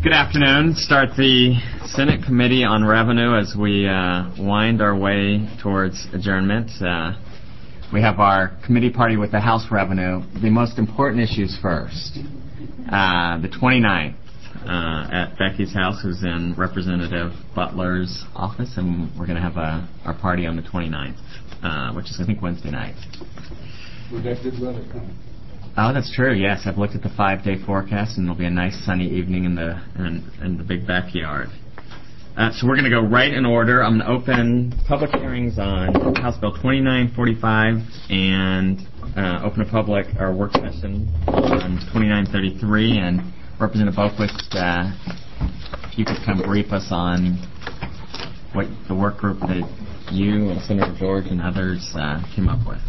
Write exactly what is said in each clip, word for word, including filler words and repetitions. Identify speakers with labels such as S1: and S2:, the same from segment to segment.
S1: Good afternoon. Start the Senate Committee on Revenue as we uh, wind our way towards adjournment. Uh, we have our committee party with the House Revenue. The most important issues first. Uh, the twenty-ninth uh, at Becky's house, who's in Representative Butler's office, and we're going to have a, our party on the twenty-ninth, uh, which is, I think, Wednesday night.
S2: We've got good weather coming.
S1: Oh, that's true. Yes, I've looked at the five-day forecast, and it'll be a nice sunny evening in the in, in the big backyard. Uh, so we're going to go right in order. I'm going to open public hearings on House Bill twenty-nine forty-five and uh, open a public or work session on twenty-nine thirty-three. And Representative Boquist, uh, if you could come brief us on what the work group that you and Senator George and others uh, came up with.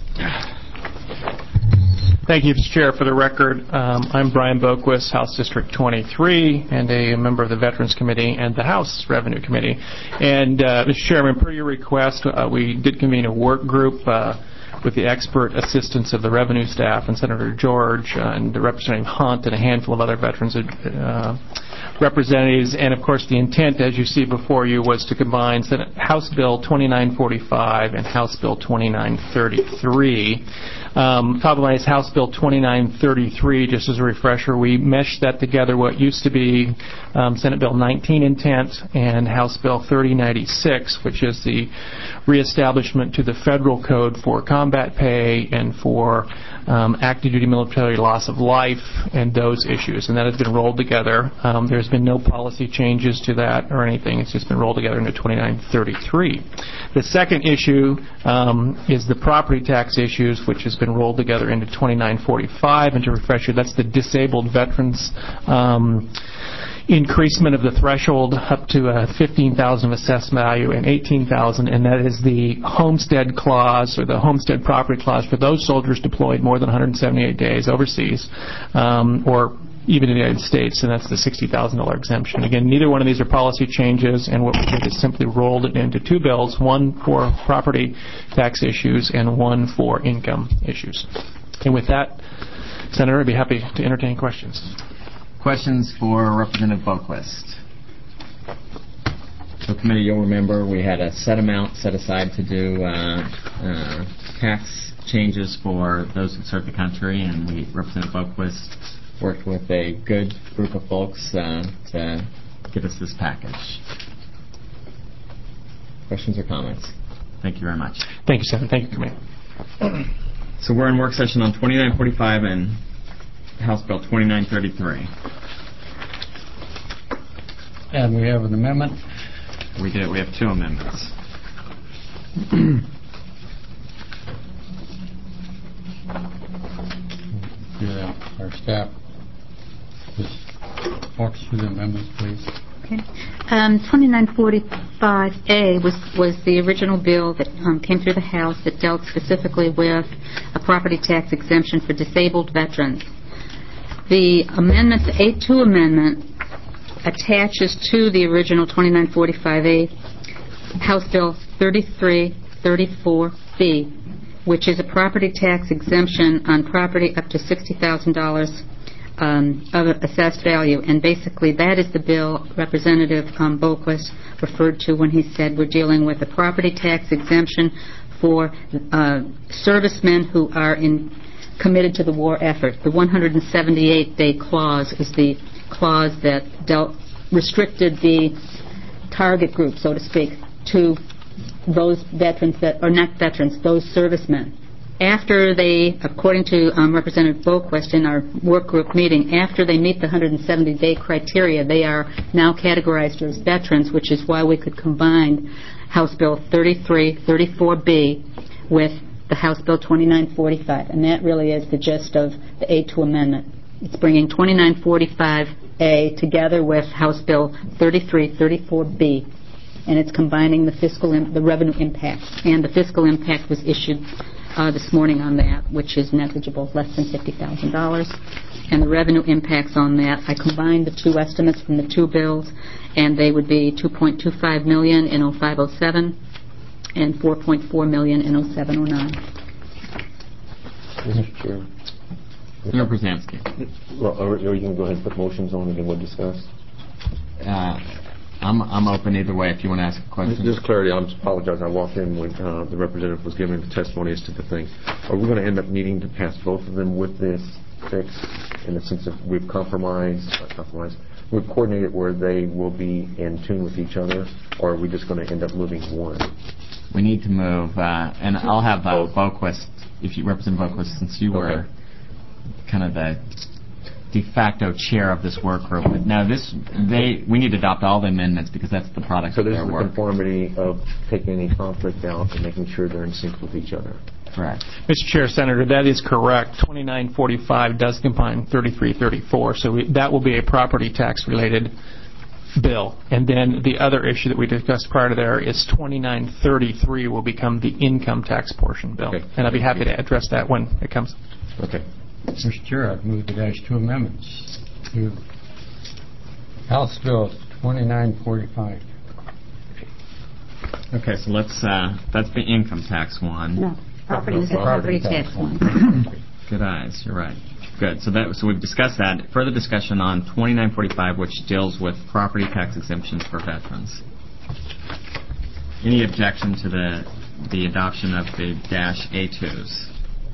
S3: Thank you, Mister Chair. For the record, um, I'm Brian Boquist, House District twenty-three, and a member of the Veterans Committee and the House Revenue Committee. And, uh, Mister Chairman, per your request, uh, we did convene a work group uh, with the expert assistance of the revenue staff and Senator George uh, and Representative Hunt and a handful of other veterans uh, representatives. And, of course, the intent, as you see before you, was to combine Senate House Bill twenty-nine forty-five and House Bill twenty-nine thirty-three. Um, top of my is House Bill twenty-nine thirty-three. Just as a refresher, we meshed that together what used to be um, Senate Bill nineteen intent and House Bill thirty ninety-six, which is the reestablishment to the federal code for combat pay and for um, active duty military loss of life and those issues. And that has been rolled together. Um, there's been no policy changes to that or anything. It's just been rolled together into twenty-nine thirty-three. The second issue um, is the property tax issues, which has been rolled together into twenty-nine forty-five. And to refresh you, that's the disabled veterans um, increasement of the threshold up to uh, fifteen thousand dollars of assessed value and eighteen thousand dollars, and that is the homestead clause or the homestead property clause for those soldiers deployed more than one hundred seventy-eight days overseas um, or even in the United States, and that's the sixty thousand dollars exemption. Again, neither one of these are policy changes, and what we did is simply rolled it into two bills, one for property tax issues and one for income issues. And with that, Senator, I'd be happy to entertain questions.
S1: Questions for Representative Boquist. So, committee, you'll remember we had a set amount set aside to do uh, uh, tax changes for those who serve the country, and we, Representative Boquist, worked with a good group of folks uh, to get us this package. Questions or comments? Thank you very much.
S3: Thank you, Senator. Thank you, Committee.
S1: So we're in work session on twenty-nine forty-five and House Bill twenty-nine thirty-three.
S2: And we have an amendment.
S1: We did. We have two amendments.
S2: Yeah, our staff just walks through the amendments, please.
S4: Okay. Um, twenty-nine forty-five A was, was the original bill that um, came through the House that dealt specifically with a property tax exemption for disabled veterans. The amendment, the A two amendment, attaches to the original twenty-nine forty-five A House Bill thirty-three thirty-four B, which is a property tax exemption on property up to sixty thousand dollars um, of assessed value. And basically that is the bill Representative um, Boquist referred to when he said we're dealing with a property tax exemption for uh, servicemen who are in committed to the war effort. The one hundred seventy-eight day clause is the clause that dealt, restricted the target group, so to speak, to those veterans that are not veterans, those servicemen. After they, according to um, Representative Boquist in our work group meeting, after they meet the one hundred seventy day criteria, they are now categorized as veterans, which is why we could combine House Bill thirty-three thirty-four B with the House Bill twenty-nine forty-five, and that really is the gist of the A two amendment. It's bringing twenty-nine forty-five A together with House Bill thirty-three thirty-four B, and it's combining the fiscal, im- the revenue impact, and the fiscal impact was issued uh, this morning on that, which is negligible, less than fifty thousand dollars, and the revenue impacts on that. I combined the two estimates from the two bills, and they would be two point two five million dollars in oh five oh seven and four point four million dollars in oh seven oh nine.
S5: Mister Chair.
S1: Senator Brzezinski.
S5: Well, are, are you going to go ahead and put motions on and then we'll discuss?
S1: uh, I'm I'm open either way if you want to ask a question.
S5: Just clarity, I apologize. I walked in when uh, the representative was giving the testimony as to the thing. Are we going to end up needing to pass both of them with this fix in the sense of we've compromised, not compromised, we've coordinated where they will be in tune with each other, or are we just going to end up moving one?
S1: We need to move, uh, and I'll have uh, Boquist, if you represent Boquist, since you were
S5: Okay.
S1: kind of the de facto chair of this work group. But now this, they, we need to adopt all the amendments because that's the product
S5: So
S1: of
S5: this
S1: their
S5: is the
S1: work.
S5: conformity of taking any conflict out and making sure they're in sync with each other.
S1: Correct.
S3: Mister Chair, Senator, that is correct. twenty-nine forty-five does combine thirty-three thirty-four, so we, that will be a property tax-related bill. And then the other issue that we discussed prior to there is twenty-nine thirty-three will become the income tax portion bill.
S5: Okay.
S3: And I'll be happy to address that when it comes.
S5: Okay.
S2: Mister Chair, I've moved to dash two amendments to House Bill twenty-nine forty-five.
S1: Okay, so let's, uh, that's the income tax one.
S4: No, property is the
S2: Property
S4: property
S2: tax
S4: tax one.
S1: Good eyes, you're right. Good. So that so we've discussed that. Further discussion on twenty-nine forty-five, which deals with property tax exemptions for veterans. Any objection to the the adoption of the dash A twos?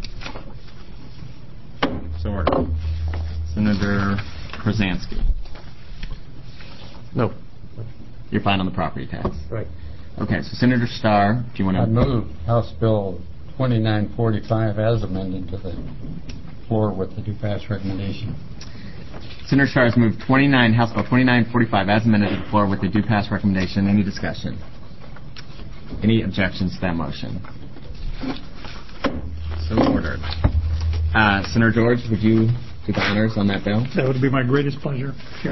S1: So ordered. Senator Krasansky.
S5: No.
S1: You're fine on the property tax.
S5: Right.
S1: Okay. So Senator Starr, do you want
S2: I
S1: to?
S2: move House Bill twenty-nine forty-five as amended to the floor with the do-pass recommendation.
S1: Senator Starr has moved twenty-nine House Bill twenty-nine forty-five as amended to the floor with the do pass recommendation. Any discussion? Any objections to that motion? So ordered. Uh, Senator George, would you do the honors on that bill?
S6: That would be my greatest pleasure.
S1: Sure.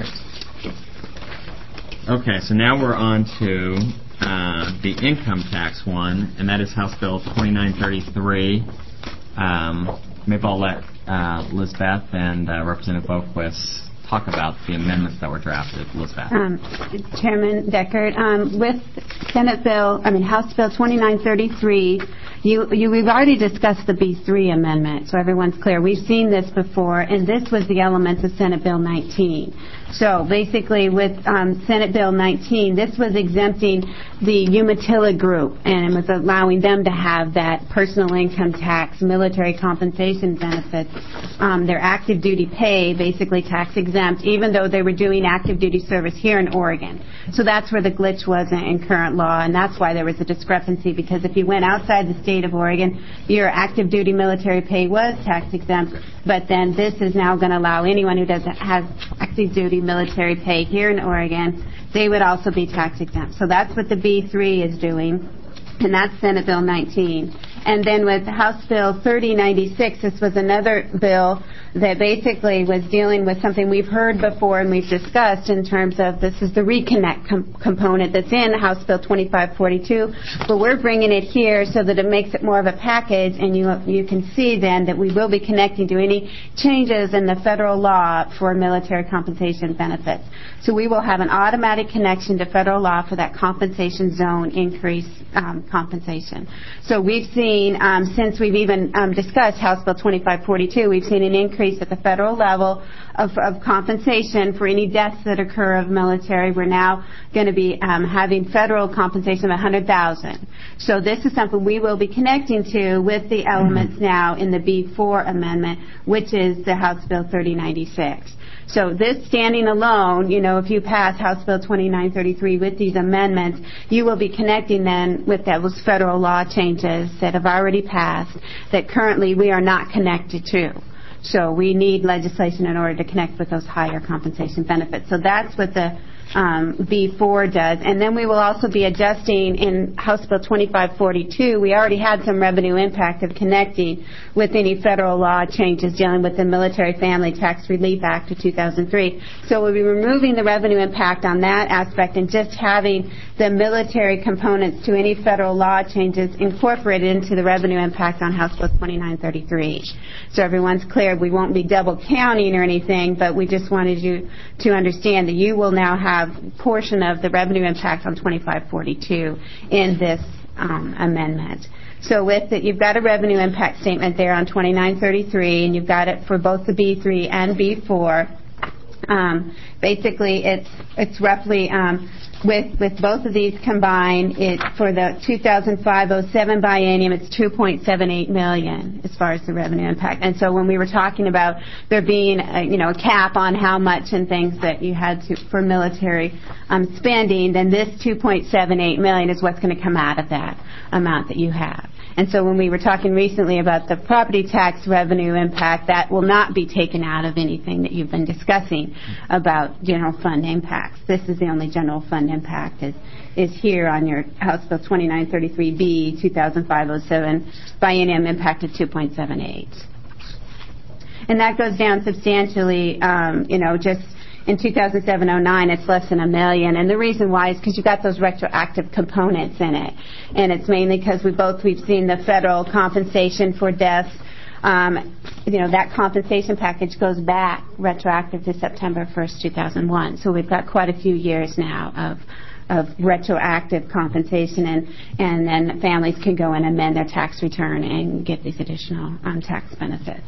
S1: Okay, so now we're on to uh, the income tax one, and that is House Bill twenty-nine thirty-three. Um, maybe I'll let uh, Lizbeth and uh, Representative Boquist talk about the amendments that were drafted. Lizbeth.
S7: Um, Chairman Deckard, um, with Senate Bill, I mean House Bill twenty-nine thirty-three, you, you, we've already discussed the B three amendment, so everyone's clear. We've seen this before, and this was the elements of Senate Bill nineteen. So basically with um, Senate Bill nineteen, this was exempting the Umatilla group, and it was allowing them to have that personal income tax, military compensation benefits, um, their active duty pay, basically tax exempt, even though they were doing active duty service here in Oregon. So that's where the glitch was in, in current law, and that's why there was a discrepancy, because if you went outside the state of Oregon, your active duty military pay was tax exempt, but then this is now going to allow anyone who doesn't have active duty military pay here in Oregon, they would also be tax exempt. So that's what the B three is doing, and that's Senate Bill nineteen. And then with House Bill thirty ninety-six, this was another bill that basically was dealing with something we've heard before and we've discussed in terms of this is the reconnect com- component that's in House Bill twenty-five forty-two, but we're bringing it here so that it makes it more of a package, and you you can see then that we will be connecting to any changes in the federal law for military compensation benefits. So we will have an automatic connection to federal law for that compensation zone increase um, compensation. So we've seen, um, since we've even um, discussed House Bill twenty-five forty-two, we've seen an increase at the federal level of, of compensation for any deaths that occur of military. We're now going to be um, having federal compensation of one hundred thousand dollars. So this is something we will be connecting to with the elements mm-hmm. now in the B four amendment, which is the House Bill thirty ninety-six. So this standing alone, you know, if you pass House Bill twenty-nine thirty-three with these amendments, you will be connecting then with those federal law changes that have already passed that currently we are not connected to. So we need legislation in order to connect with those higher compensation benefits. So that's what the um, B four does. And then we will also be adjusting in House Bill twenty-five forty-two. We already had some revenue impact of connecting with any federal law changes dealing with the Military Family Tax Relief Act of two thousand three. So we'll be removing the revenue impact on that aspect and just having the military components to any federal law changes incorporated into the revenue impact on House Bill twenty-nine thirty-three. So everyone's clear. We won't be double counting or anything, but we just wanted you to understand that you will now have portion of the revenue impact on twenty-five forty-two in this um, amendment. So with it, you've got a revenue impact statement there on twenty-nine thirty-three, and you've got it for both the B three and B four. Um, basically, it's it's roughly um, with with both of these combined, it for the two thousand five oh seven biennium, it's two point seven eight million as far as the revenue impact. And so when we were talking about there being a, you know a cap on how much and things that you had to for military um, spending, then this two point seven eight million is what's going to come out of that amount that you have. And so when we were talking recently about the property tax revenue impact, that will not be taken out of anything that you've been discussing about general fund impacts. This is the only general fund impact is, is here on your House Bill twenty-nine thirty-three B, two thousand five oh seven, biennium impact of two point seven eight. And that goes down substantially, um, you know, just in two thousand seven oh nine, it's less than a million, and the reason why is because you've got those retroactive components in it, and it's mainly because we both we've seen the federal compensation for deaths. Um, you know that compensation package goes back retroactive to September first, two thousand one. So we've got quite a few years now of of retroactive compensation, and and then families can go and amend their tax return and get these additional um, tax benefits.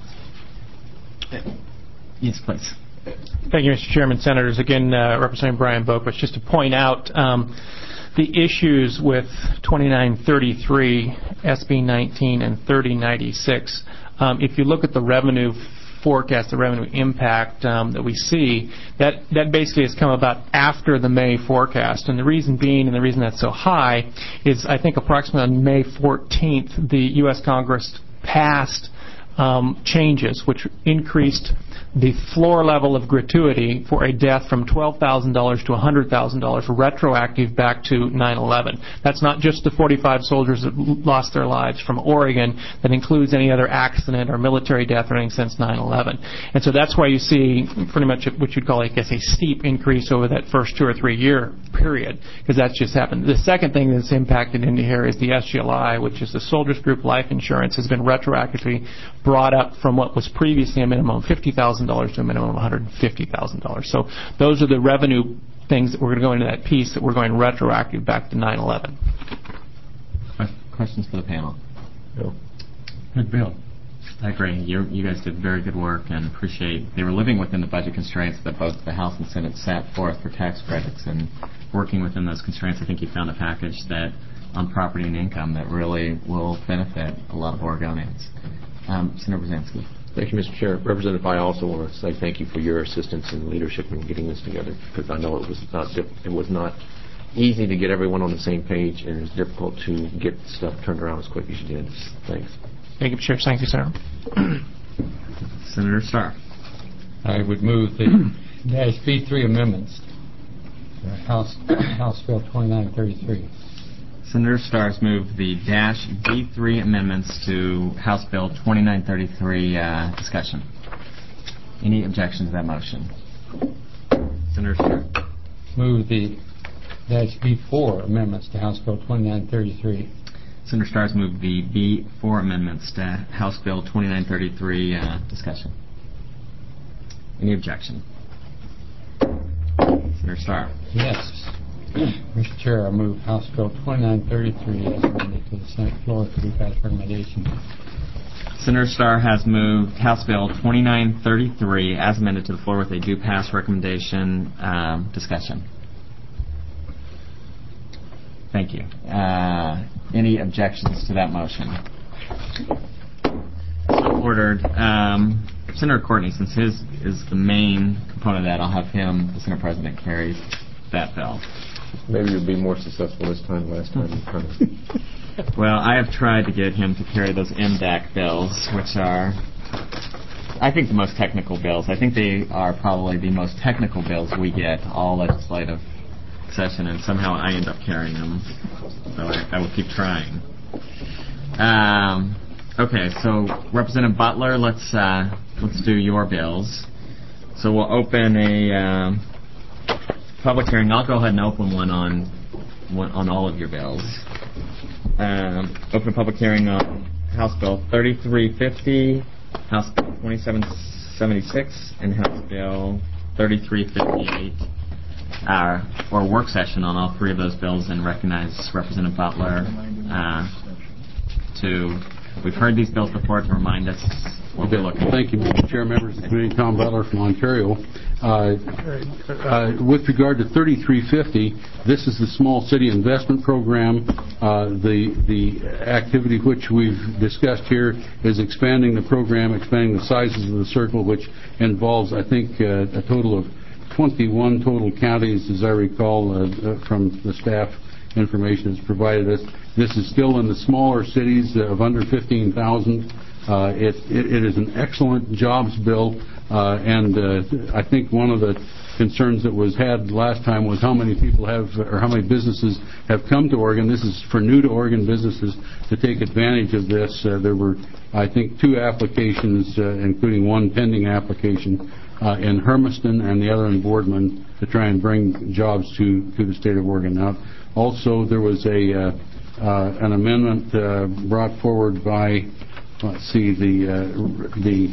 S1: Yes, please.
S3: Thank you, Mister Chairman. Senators, again, uh, Representative Brian Boquist, just to point out um, the issues with twenty-nine thirty-three, S B nineteen, and thirty ninety-six. Um, if you look at the revenue forecast, the revenue impact um, that we see, that, that basically has come about after the May forecast. And the reason being, and the reason that's so high, is I think approximately on May fourteenth, the U S Congress passed um, changes which increased the floor level of gratuity for a death from twelve thousand dollars to one hundred thousand dollars, retroactive back to nine eleven. That's not just the forty-five soldiers that lost their lives from Oregon. That includes any other accident or military death or anything since nine eleven. And so that's why you see pretty much what you'd call, I guess, a steep increase over that first two or three year period, because that's just happened. The second thing that's impacted into here is the S G L I, which is the Soldiers Group Life Insurance, has been retroactively brought up from what was previously a minimum of fifty thousand dollars to a minimum of one hundred fifty thousand dollars. So those are the revenue things that we're going to go into that piece that we're going retroactive back to nine eleven.
S1: Questions for the panel?
S2: Bill. Good bill.
S1: I agree. You, you guys did very good work, and appreciate they were living within the budget constraints that both the House and Senate set forth for tax credits, and working within those constraints, I think you found a package that on property and income that really will benefit a lot of Oregonians. Um, Senator Brzezinski.
S5: Thank you, Mister Chair. Representative, I also want to say thank you for your assistance and leadership in getting this together, because I know it was not diff- it was not easy to get everyone on the same page, and it was difficult to get stuff turned around as quick as you did. Thanks.
S3: Thank you, Chair. Thank you, Senator.
S1: Senator Starr.
S2: I would move the dash B three amendments to House House Bill twenty-nine thirty-three.
S1: Senator Starr's moved the dash B three amendments to House Bill twenty-nine thirty-three uh, discussion. Any objections to that motion? Senator Starr.
S2: Move the dash B four amendments to House Bill twenty-nine thirty-three.
S1: Senator Starr's moved the B four amendments to House Bill twenty-nine thirty-three uh, discussion. Any objection? Senator Starr.
S2: Yes. Mister Chair, I move House Bill twenty-nine thirty-three as amended to the Senate floor to be passed recommendation.
S1: Senator Starr has moved House Bill twenty-nine thirty-three as amended to the floor with a due pass recommendation. Um, discussion. Thank you. Uh, any objections to that motion? So ordered. Um, Senator Courtney, since his is the main component of that, I'll have him, the Senate President, carry that bill.
S5: Maybe you'll be more successful this time. Last time you kind of...
S1: Well, I have tried to get him to carry those M D A C bills, which are, I think, the most technical bills. I think they are probably the most technical bills we get all legislative session, and somehow I end up carrying them. So I, I will keep trying. Um, okay, so Representative Butler, let's uh, let's do your bills. So we'll open a um, public hearing. I'll go ahead and open one on one, on all of your bills. Um, open a public hearing on House Bill thirty-three fifty, House Bill twenty-seven seventy-six, and House Bill thirty-three fifty-eight. Uh, or work session on all three of those bills, and recognize Representative Butler uh, to, we've heard these bills before, to remind us what we're looking at.
S6: Thank you, Mister Chair, members of the committee. Tom Butler from Ontario. uh, uh, with regard to thirty-three fifty, this is the Small City Investment Program. Uh, the the activity which we've discussed here is expanding the program, expanding the sizes of the circle, which involves, I think, uh, a total of twenty-one total counties, as I recall, uh, from the staff information that's provided us. This is still in the smaller cities of under fifteen thousand. Uh, it, it, it is an excellent jobs bill, uh, and uh, I think one of the concerns that was had last time was how many people have, or how many businesses have come to Oregon. This is for new to Oregon businesses to take advantage of this. Uh, there were, I think, two applications, uh, including one pending application uh, in Hermiston and the other in Boardman, to try and bring jobs to, to the state of Oregon. Now, also, there was a uh, uh, an amendment uh, brought forward by, let's see, the uh, the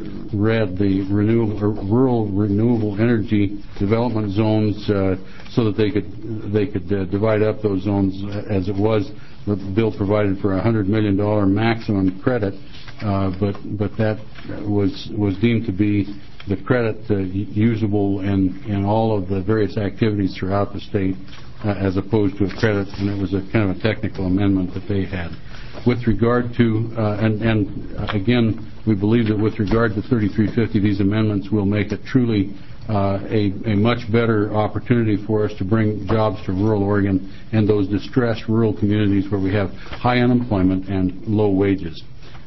S6: RED, the renewable, or Rural Renewable Energy Development Zones, uh, so that they could they could uh, divide up those zones as it was. The bill provided for a hundred million dollar maximum credit, uh, but but that was was deemed to be the credit uh, usable in in all of the various activities throughout the state, uh, as opposed to a credit, and it was a kind of a technical amendment that they had. With regard to, uh, and, and uh, again, we believe that with regard to thirty-three fifty, these amendments will make it truly uh, a, a much better opportunity for us to bring jobs to rural Oregon and those distressed rural communities where we have high unemployment and low wages.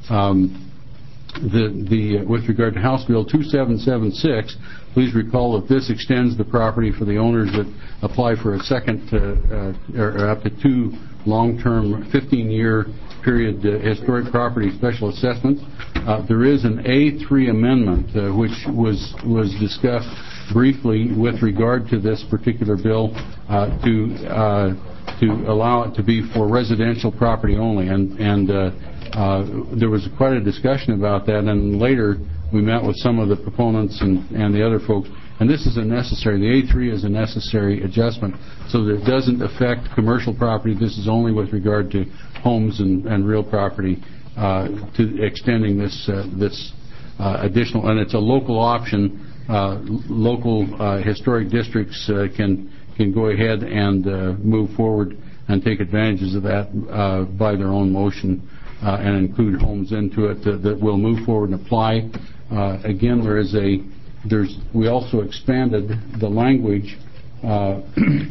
S6: Um, The, the, uh, with regard to House Bill two seven seven six, please recall that this extends the property for the owners that apply for a second, uh, uh, or, or up to two long-term fifteen-year period uh, historic property special assessments. Uh, there is an A three amendment uh, which was was discussed briefly with regard to this particular bill uh, to uh, to allow it to be for residential property only, and and. Uh, Uh, there was quite a discussion about that, and later we met with some of the proponents and, and the other folks, and this is a necessary, the A three is a necessary adjustment so that it doesn't affect commercial property. This is only with regard to homes and, and real property, uh, to extending this uh, this uh, additional, and it's a local option. Uh, local uh, historic districts uh, can can go ahead and uh, move forward and take advantages of that uh, by their own motion. Uh, and include homes into it uh, that will move forward and apply. Uh, again, there is a there's we also expanded the language uh,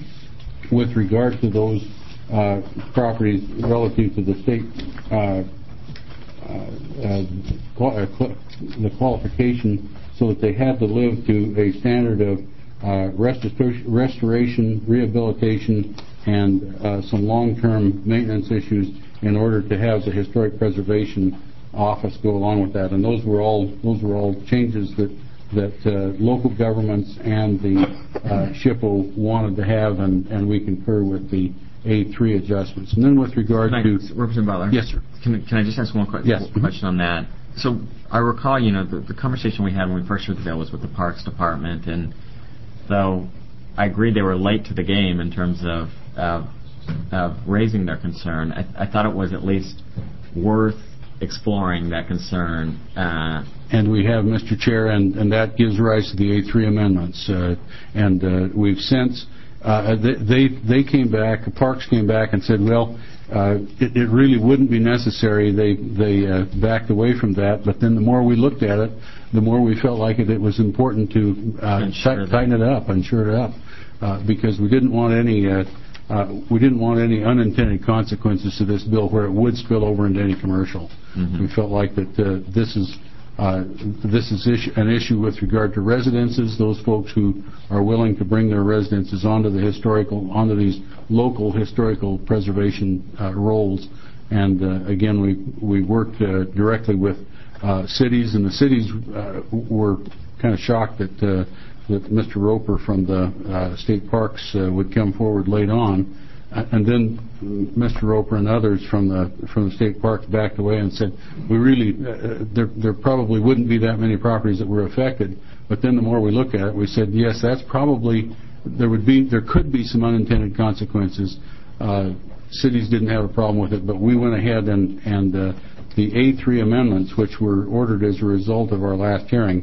S6: with regard to those uh, properties relative to the state uh, uh, qual- the qualification, so that they had to live to a standard of uh, restor- restoration, rehabilitation, and uh, some long-term maintenance issues, in order to have the Historic Preservation Office go along with that. And those were all those were all changes that that uh, local governments and the uh, S H P O wanted to have, and, and we concur with the A three adjustments. And then with regard
S1: can
S6: to...
S1: I, Representative Butler?
S6: Yes, sir.
S1: Can, can I just ask one quick
S6: yes.
S1: question on that? So I recall, you know, the, the conversation we had when we first heard the bill was with the Parks Department, and though I agreed they were late to the game in terms of uh, of raising their concern, I, I thought it was at least worth exploring that concern. Uh,
S6: and we have, Mister Chair, and, and that gives rise to the A three amendments. Uh, and uh, we've since, uh, they, they came back, Parks came back and said, well, uh, it, it really wouldn't be necessary. They, they uh, backed away from that. But then the more we looked at it, the more we felt like it, it was important to uh, t- tighten it up and sure it up, uh, because we didn't want any... Uh, Uh, we didn't want any unintended consequences to this bill where it would spill over into any commercial. Mm-hmm. We felt like that uh, this is uh, this is issue, an issue with regard to residences, those folks who are willing to bring their residences onto the historical, onto these local historical preservation uh, roles. And uh, again, we we worked uh, directly with uh, cities, and the cities uh, were kind of shocked that. Uh, that Mister Roper from the uh, state parks uh, would come forward late on, uh, and then Mister Roper and others from the from the state parks backed away and said, we really uh, there there probably wouldn't be that many properties that were affected. But then the more we look at it, we said, yes, that's probably there would be there could be some unintended consequences. Uh, cities didn't have a problem with it, but we went ahead and and uh, the A three amendments, which were ordered as a result of our last hearing,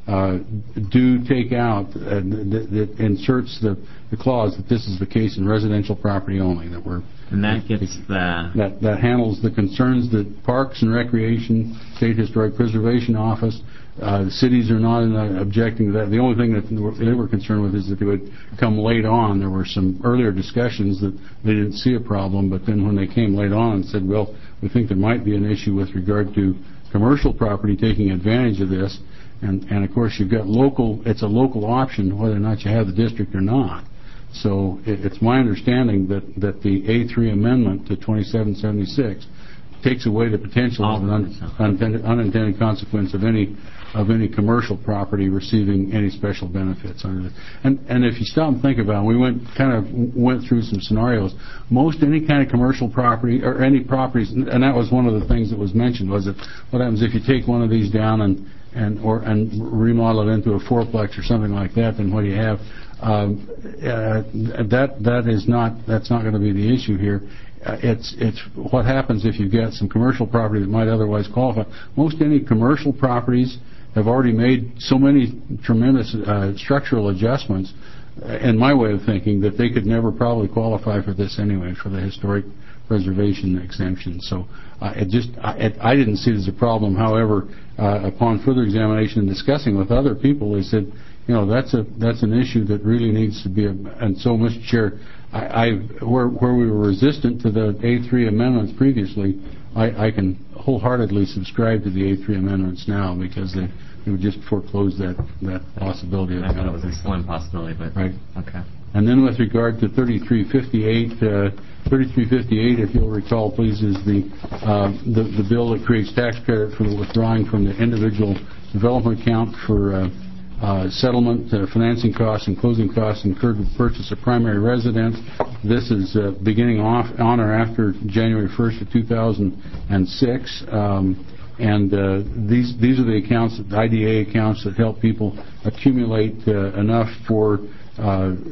S6: uh, do take out, uh, that, that inserts the, the clause that this is the case in residential property only, that we're
S1: And that gets the...
S6: that, that handles the concerns that Parks and Recreation, State Historic Preservation Office, uh, the cities are not uh, objecting to that. The only thing that they were concerned with is that they would come late on. There were some earlier discussions that they didn't see a problem, but then when they came late on and said, well, we think there might be an issue with regard to commercial property taking advantage of this, and, and of course you've got local, it's a local option whether or not you have the district or not. So it, it's my understanding that, that the A three amendment to twenty-seven seventy-six takes away the potential of an un, unintended, unintended consequence of any of any commercial property receiving any special benefits under it. And and if you stop and think about it, we went kind of went through some scenarios. Most any kind of commercial property or any properties, and that was one of the things that was mentioned, was that what happens if you take one of these down and and or and remodel it into a fourplex or something like that, then what do you have? Um, uh, that that is not that's not going to be the issue here. Uh, it's it's what happens if you've got some commercial property that might otherwise qualify. Most any commercial properties have already made so many tremendous uh, structural adjustments, uh, in my way of thinking, that they could never probably qualify for this anyway, for the historic preservation exemption. So uh, it just I, it, I didn't see it as a problem. However, uh, upon further examination and discussing with other people, they said, you know, that's a that's an issue that really needs to be. A, and so, Mister Chair, I, I where where we were resistant to the A three amendments previously, I, I can wholeheartedly subscribe to the A three amendments now, because they, they would just foreclose that that possibility. Of
S1: I thought it was a slim possibility, but
S6: right.
S1: Okay.
S6: And then with regard to thirty-three fifty-eight, uh, thirty-three fifty-eight, if you'll recall, please, is the, uh, the the bill that creates tax credit for the withdrawing from the individual development account for uh, uh, settlement, uh, financing costs, and closing costs incurred with purchase of primary residence. This is uh, beginning off on or after January first of two thousand six. Um, And uh, these these are the accounts, the I D A accounts, that help people accumulate uh, enough for uh,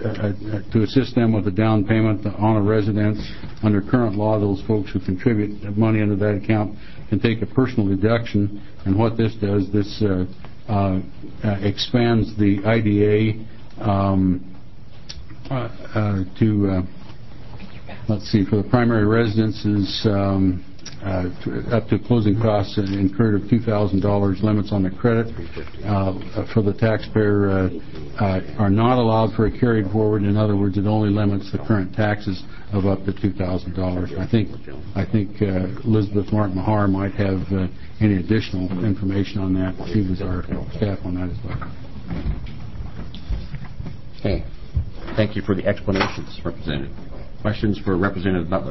S6: uh, to assist them with a down payment on a residence. Under current law, those folks who contribute money into that account can take a personal deduction. And what this does, this uh, uh, uh, expands the I D A um, uh, uh, to uh, let's see, for the primary residences. Um, Uh, to, up to closing costs incurred of two thousand dollars. Limits on the credit uh, for the taxpayer uh, uh, are not allowed for a carried forward. In other words, it only limits the current taxes of up to two thousand dollars. I think I think uh, Elizabeth Martin Mahar might have uh, any additional information on that. She was our staff on that as well.
S8: Okay. Thank you for the explanations, Representative. Questions for Representative Butler?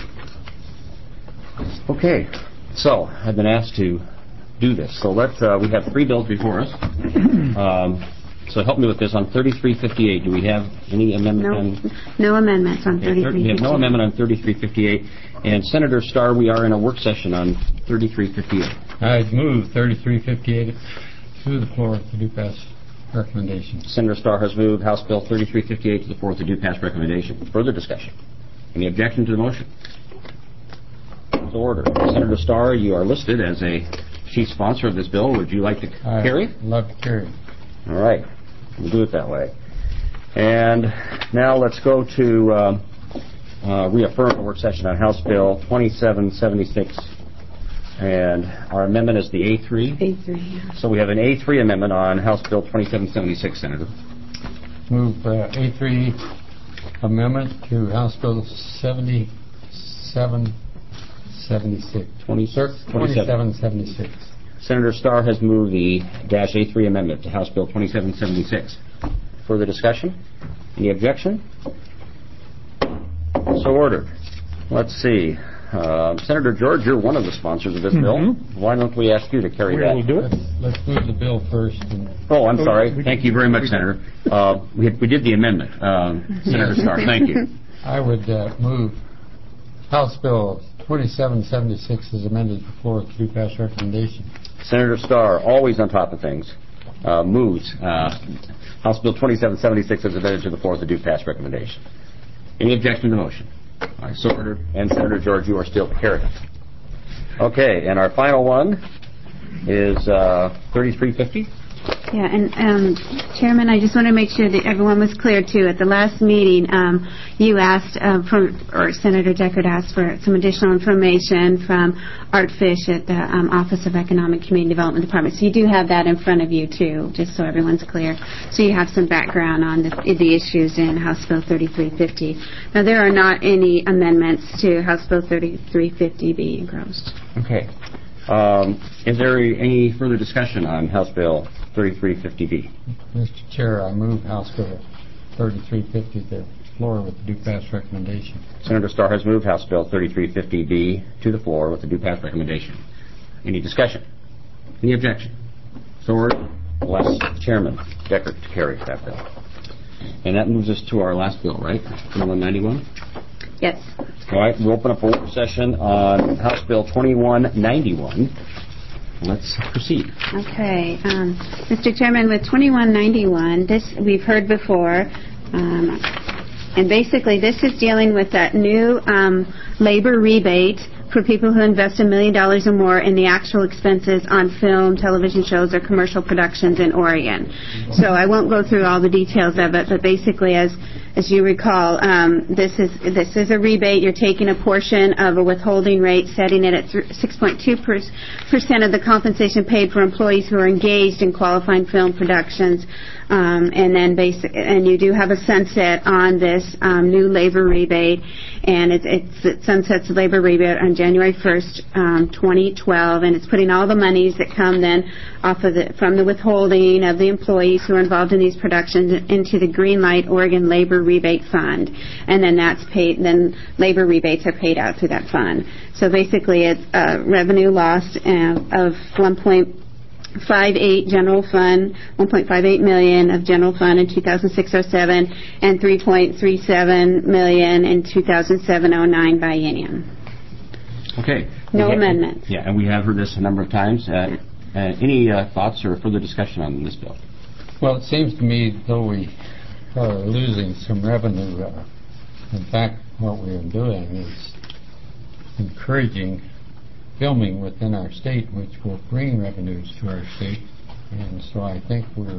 S8: Okay, so I've been asked to do this. So let's, uh, we have three bills before us. Um, so help me with this. On thirty-three fifty-eight, do we have any amendment?
S7: No,
S8: on,
S7: no amendments on
S8: okay,
S7: thirty-three fifty-eight.
S8: We have no amendment on thirty-three fifty-eight. And Senator Starr, we are in a work session on thirty-three fifty-eight.
S2: I'd move thirty-three fifty-eight to the floor to do pass recommendation.
S8: Senator Starr has moved House Bill thirty-three fifty-eight to the floor to do pass recommendation. Further discussion? Any objection to the motion? Order. Senator Starr, you are listed as a chief sponsor of this bill. Would you like to
S2: I'd
S8: carry?
S2: love to carry.
S8: All right. We'll do it that way. And now let's go to uh, uh, reaffirm the work session on House Bill twenty-seven seventy-six. And our amendment is the A three.
S7: A three, yeah.
S8: So we have an A three amendment on House Bill twenty-seven seventy-six, Senator.
S2: Move uh, A three amendment to House Bill seventy-seven seventy-six. twenty-seven seventy-six.
S8: Senator Starr has moved the dash A three amendment to House Bill twenty-seven seventy-six. Further discussion? Any objection? So ordered. Let's see. Uh, Senator George, you're one of the sponsors of this bill. Why don't we ask you to carry that?
S2: We'll do it. Let's, let's move the bill first. And
S8: oh, I'm sorry. Thank you very much, Senator. Uh, we, we did the amendment. Um, Senator Starr, thank you.
S2: I would uh, move House Bill twenty-seven seventy-six is amended before to do pass recommendation.
S8: Senator Starr, always on top of things, uh, moves uh, House Bill twenty-seven seventy-six as amended to the floor to do pass recommendation. Any objection to the motion? All right, so ordered. And Senator George, you are still carrying. Okay, and our final one is uh, thirty-three fifty.
S7: Yeah, and um, Chairman, I just want to make sure that everyone was clear, too. At the last meeting, um, you asked, uh, for, or Senator Deckard asked for some additional information from Art Fish at the um, Office of Economic Community Development Department. So you do have that in front of you, too, just so everyone's clear. So you have some background on the, the issues in House Bill thirty-three fifty. Now, there are not any amendments to House Bill thirty-three fifty be engrossed.
S8: Okay. Um, is there any further discussion on House Bill thirty-three fifty B?
S2: Mister Chair, I move House Bill thirty-three fifty to the floor with the due pass recommendation.
S8: Senator Starr has moved House Bill thirty-three fifty B to the floor with the due pass recommendation. Any discussion? Any objection? So ordered. We'll ask Chairman Deckard to carry that bill. And that moves us to our last bill, right? twenty-one ninety-one?
S7: Yes.
S8: All right, we'll open up a work session on House Bill twenty-one ninety-one. Let's proceed.
S7: Okay. Um, Mister Chairman, with twenty-one ninety-one, this we've heard before, um, and basically this is dealing with that new um, labor rebate for people who invest a million dollars or more in the actual expenses on film, television shows, or commercial productions in Oregon. So I won't go through all the details of it, but basically, as as you recall, um, this is this is a rebate. You're taking a portion of a withholding rate, setting it at six point two percent of the compensation paid for employees who are engaged in qualifying film productions. Um, and then basic, and you do have a sunset on this um, new labor rebate, and it, it's, it sunsets the labor rebate on January first, um, twenty twelve, and it's putting all the monies that come then off of the from the withholding of the employees who are involved in these productions into the Greenlight Oregon Labor Rebate Fund, and then that's paid. Then labor rebates are paid out through that fund. So basically, it's a revenue loss uh, of one point five eight general fund, one point five eight million of general fund in two thousand six oh seven, and three point three seven million in two thousand seven oh nine biennium.
S8: Okay.
S7: No
S8: have,
S7: amendments.
S8: Yeah, and we have heard this a number of times. Uh, uh, any uh, thoughts or further discussion on this bill?
S2: Well, it seems to me though we are losing some revenue. Uh, in fact, what we are doing is encouraging filming within our state, which will bring revenues to our state. And so I think we're,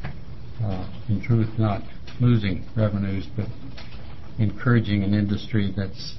S2: uh, in truth, not losing revenues, but encouraging an industry that's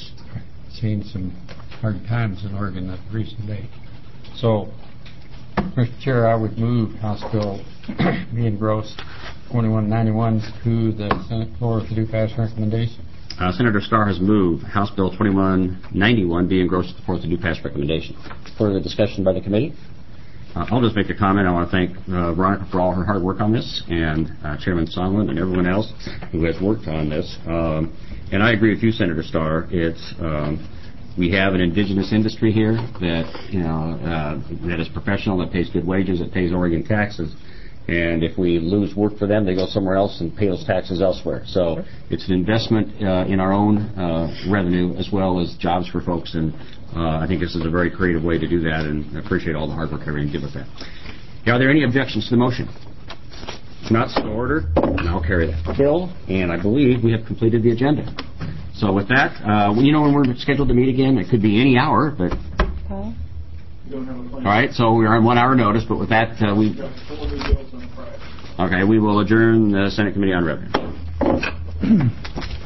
S2: seen some hard times in Oregon at recent date. So, Mister Chair, I would move House Bill be engrossed twenty-one ninety-one to the Senate floor with the due pass recommendation.
S8: Uh, Senator Starr has moved House Bill twenty-one ninety-one be engrossed to the floor with the due pass recommendation. Further discussion by the committee? Uh, I'll just make a comment. I want to thank uh, Veronica for all her hard work on this, and uh, Chairman Sondland and everyone else who has worked on this. Um, and I agree with you, Senator Starr. It's um, we have an indigenous industry here that you know uh, that is professional, that pays good wages, that pays Oregon taxes. And if we lose work for them, they go somewhere else and pay those taxes elsewhere. So it's an investment uh, in our own uh, revenue as well as jobs for folks. And uh, I think this is a very creative way to do that. And I appreciate all the hard work everyone did with that. Are there any objections to the motion? If not, so ordered. And I'll carry that bill. And I believe we have completed the agenda. So with that, uh, well, you know when we're scheduled to meet again? It could be any hour, but...
S7: Okay.
S8: All right, so we're on one hour notice, but with that, uh, we... Okay, we will adjourn the Senate Committee on Revenue.